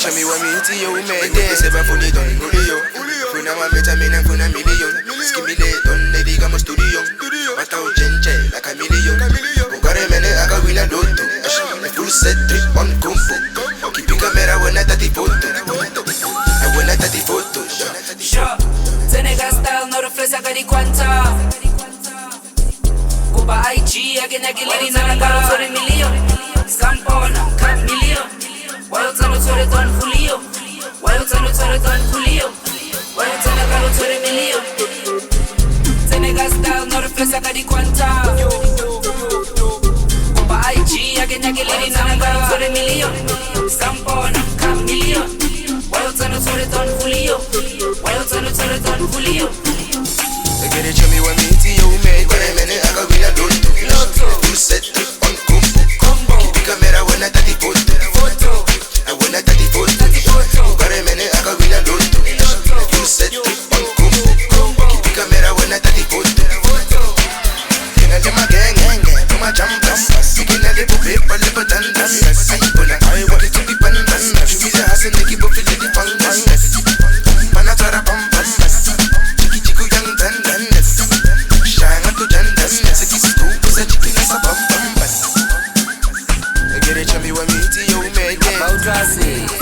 show me what me to you made it. Se va funito, Julio. Funa mameta, mina funa million. Skimile, donde digamos studio. Mata o chenche, la camillion. Bugare mene aga wina lotto. Full set trip on kumpu. Keep camera when I tati photo. I when I tati photo. Sure, Senegal style, no reflexa di quanta. Kupa IG, again agility na nagalo sore million. Sampona, camillion. Wayo tano sore don Julio. Wayo tano sore don Julio. Wayo tano galo sore million. Senegal style, no reflexa di quanta. Kupa IG, again agility na nagalo sore million. Sampona, camillion. Wayo tano sore don Julio. Wayo tano sore don Julio. They get it, show me what me to you made. When I'm in it, I got win a lotto. Full set trip on combo. Keep camera when I tati photo. I when I tati photo. When I'm in it, I got win a lotto. Full set trip on combo. Keep camera when I tati photo. Can I get my gang, do my jumpers. You can I get a paper, live a dandas. I want it to be pandas. Show me the house and they keep up with the pandas. Panatara pampas. Chiku young dandas. Shine to dandas. Seki scoop is a chicken as a bum bum. Get it, show me what me to you made. About Rasi.